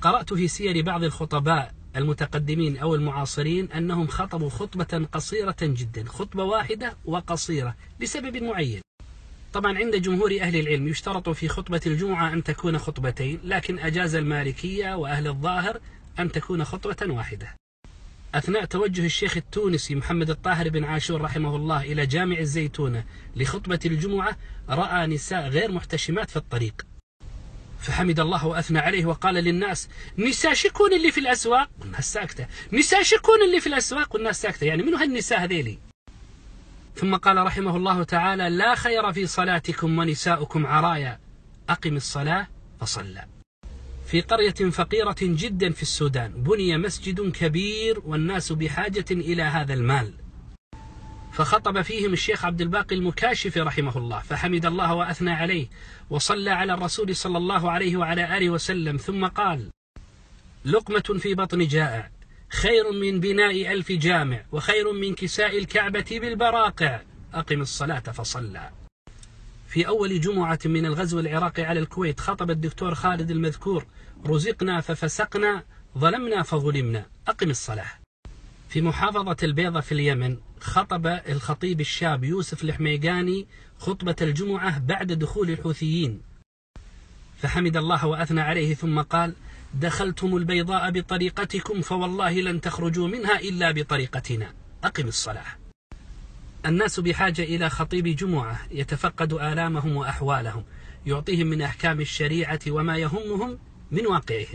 قرأت في سير بعض الخطباء المتقدمين أو المعاصرين أنهم خطبوا خطبة قصيرة جدا، خطبة واحدة وقصيرة لسبب معين. طبعا عند جمهور أهل العلم يشترط في خطبة الجمعة أن تكون خطبتين، لكن أجاز المالكية وأهل الظاهر أن تكون خطبة واحدة. أثناء توجه الشيخ التونسي محمد الطاهر بن عاشور رحمه الله إلى جامع الزيتونة لخطبة الجمعة، رأى نساء غير محتشمات في الطريق، فحمد الله وأثنى عليه وقال للناس: نساء شكون اللي في الأسواق؟ والناس ساكتة. نساء شكون اللي في الأسواق؟ والناس ساكتة. يعني منو هالنساء هذيلي؟ ثم قال رحمه الله تعالى: لا خير في صلاتكم ونساؤكم عرايا، أقم الصلاة فصلى. في قرية فقيرة جدا في السودان بني مسجد كبير والناس بحاجة إلى هذا المال، فخطب فيهم الشيخ عبد الباقي المكاشفي رحمه الله، فحمد الله وأثنى عليه وصلى على الرسول صلى الله عليه وعلى آله وسلم، ثم قال: لقمة في بطن جائع خير من بناء 1000 جامع وخير من كساء الكعبة بالبراقع، أقم الصلاة فصلى. في أول جمعة من الغزو العراقي على الكويت خطب الدكتور خالد المذكور: رزقنا ففسقنا، ظلمنا فظلمنا، أقم الصلاة. في محافظة البيضة في اليمن خطب الخطيب الشاب يوسف الحميقاني خطبة الجمعة بعد دخول الحوثيين، فحمد الله وأثنى عليه ثم قال: دخلتم البيضاء بطريقتكم فوالله لن تخرجوا منها إلا بطريقتنا، أقم الصلاة. الناس بحاجة إلى خطيب جمعة يتفقد آلامهم وأحوالهم، يعطيهم من أحكام الشريعة وما يهمهم من واقعهم.